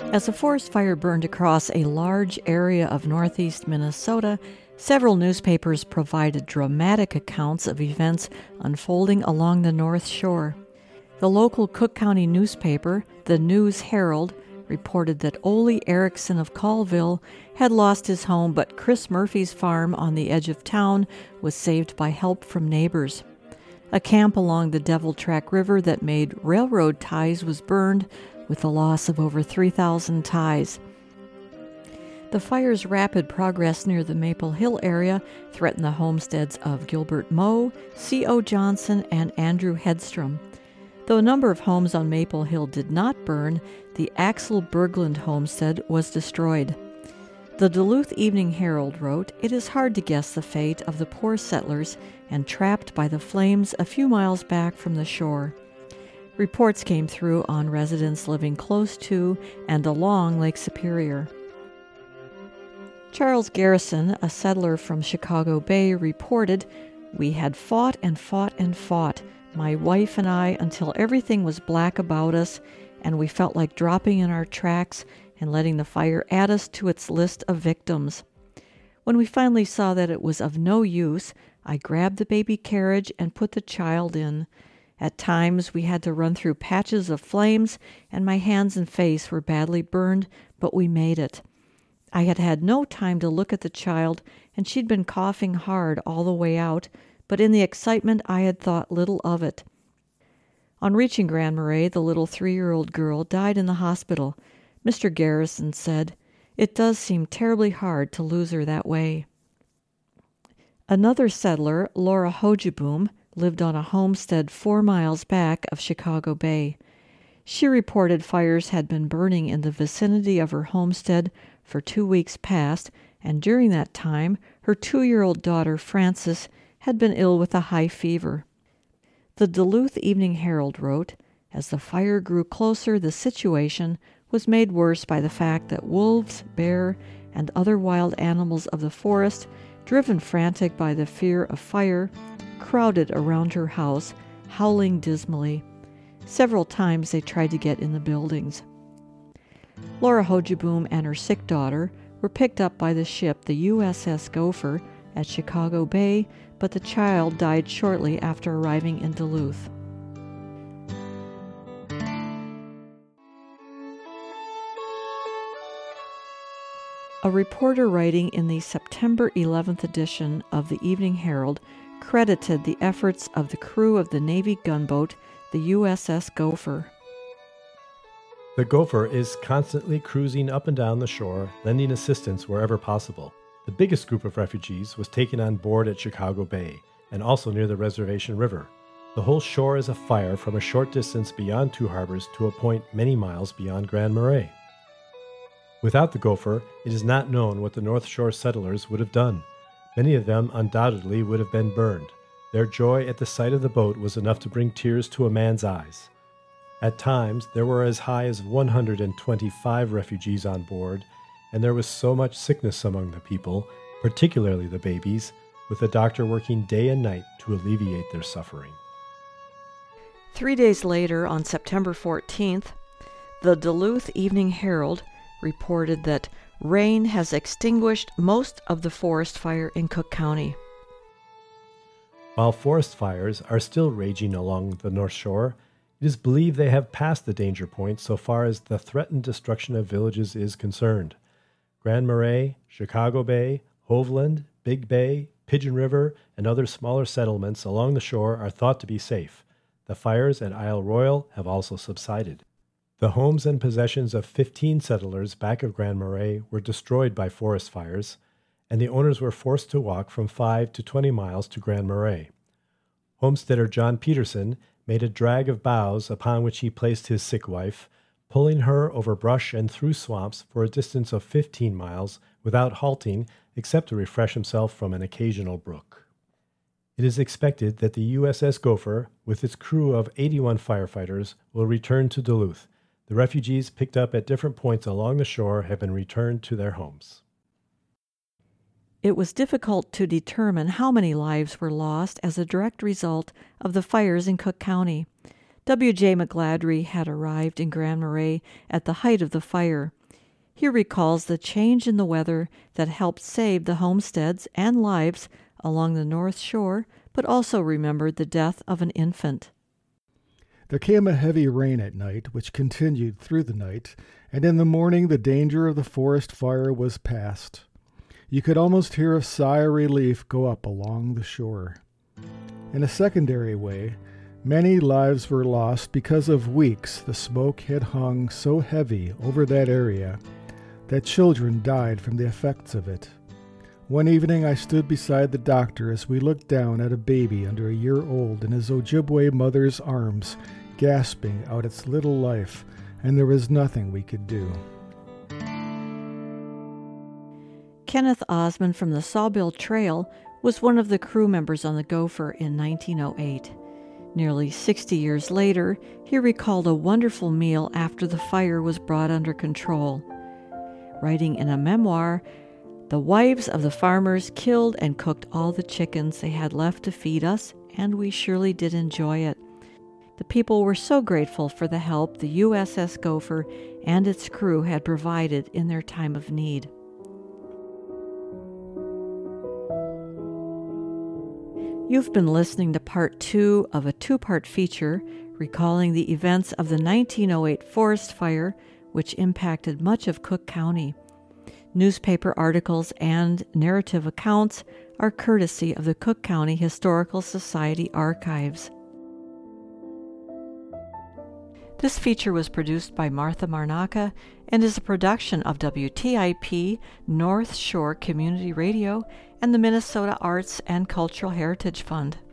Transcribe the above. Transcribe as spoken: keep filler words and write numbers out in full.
As a forest fire burned across a large area of northeast Minnesota, several newspapers provided dramatic accounts of events unfolding along the North Shore. The local Cook County newspaper, the News Herald, reported that Ole Erickson of Colville had lost his home, but Chris Murphy's farm on the edge of town was saved by help from neighbors. A camp along the Devil Track River that made railroad ties was burned, with the loss of over three thousand ties. The fire's rapid progress near the Maple Hill area threatened the homesteads of Gilbert Moe, C O Johnson, and Andrew Hedstrom. Though a number of homes on Maple Hill did not burn, the Axel Berglund homestead was destroyed. The Duluth Evening Herald wrote, "It is hard to guess the fate of the poor settlers and trapped by the flames a few miles back from the shore." Reports came through on residents living close to and along Lake Superior. Charles Garrison, a settler from Chicago Bay, reported, "We had fought and fought and fought, my wife and I, until everything was black about us, and we felt like dropping in our tracks and letting the fire add us to its list of victims. When we finally saw that it was of no use, I grabbed the baby carriage and put the child in. At times we had to run through patches of flames, and my hands and face were badly burned, but we made it. I had had no time to look at the child, and she'd been coughing hard all the way out, but in the excitement I had thought little of it." On reaching Grand Marais, the little three-year-old girl died in the hospital. Mister Garrison said, "It does seem terribly hard to lose her that way." Another settler, Laura Hogeboom, lived on a homestead four miles back of Chicago Bay. She reported fires had been burning in the vicinity of her homestead for two weeks past, and during that time her two-year-old daughter, Frances, had been ill with a high fever. The Duluth Evening Herald wrote, "As the fire grew closer, the situation was made worse by the fact that wolves, bear, and other wild animals of the forest, driven frantic by the fear of fire, crowded around her house, howling dismally. Several times they tried to get in the buildings." Laura Hogeboom and her sick daughter were picked up by the ship, the U S S Gopher, at Chicago Bay, but the child died shortly after arriving in Duluth. A reporter writing in the September eleventh edition of the Evening Herald credited the efforts of the crew of the Navy gunboat, the U S S Gopher. The Gopher is constantly cruising up and down the shore, lending assistance wherever possible. The biggest group of refugees was taken on board at Chicago Bay, and also near the Reservation River. The whole shore is afire from a short distance beyond Two Harbors to a point many miles beyond Grand Marais. Without the Gopher, it is not known what the North Shore settlers would have done. Many of them undoubtedly would have been burned. Their joy at the sight of the boat was enough to bring tears to a man's eyes. At times, there were as high as one hundred twenty-five refugees on board, and there was so much sickness among the people, particularly the babies, with the doctor working day and night to alleviate their suffering. Three days later, on September fourteenth, the Duluth Evening Herald reported that rain has extinguished most of the forest fire in Cook County. While forest fires are still raging along the North Shore, it is believed they have passed the danger point so far as the threatened destruction of villages is concerned. Grand Marais, Chicago Bay, Hoveland, Big Bay, Pigeon River, and other smaller settlements along the shore are thought to be safe. The fires at Isle Royal have also subsided. The homes and possessions of fifteen settlers back of Grand Marais were destroyed by forest fires, and the owners were forced to walk from five to twenty miles to Grand Marais. Homesteader John Peterson made a drag of boughs upon which he placed his sick wife, pulling her over brush and through swamps for a distance of fifteen miles without halting except to refresh himself from an occasional brook. It is expected that the U S S Gopher, with its crew of eighty-one firefighters, will return to Duluth. The refugees picked up at different points along the shore have been returned to their homes. It was difficult to determine how many lives were lost as a direct result of the fires in Cook County. W J McGladrey had arrived in Grand Marais at the height of the fire. He recalls the change in the weather that helped save the homesteads and lives along the North Shore, but also remembered the death of an infant. There came a heavy rain at night, which continued through the night, and in the morning the danger of the forest fire was past. You could almost hear a sigh of relief go up along the shore. In a secondary way, many lives were lost because of weeks the smoke had hung so heavy over that area that children died from the effects of it. One evening I stood beside the doctor as we looked down at a baby under a year old in his Ojibwe mother's arms, gasping out its little life, and there was nothing we could do. Kenneth Osmond from the Sawbill Trail was one of the crew members on the Gopher in nineteen oh eight. Nearly sixty years later, he recalled a wonderful meal after the fire was brought under control. Writing in a memoir, "The wives of the farmers killed and cooked all the chickens they had left to feed us, and we surely did enjoy it. The people were so grateful for the help the U S S Gopher and its crew had provided in their time of need." You've been listening to part two of a two-part feature recalling the events of the nineteen oh eight forest fire, which impacted much of Cook County. Newspaper articles and narrative accounts are courtesy of the Cook County Historical Society archives. This feature was produced by Martha Marnaka and is a production of W T I P North Shore Community Radio and the Minnesota Arts and Cultural Heritage Fund.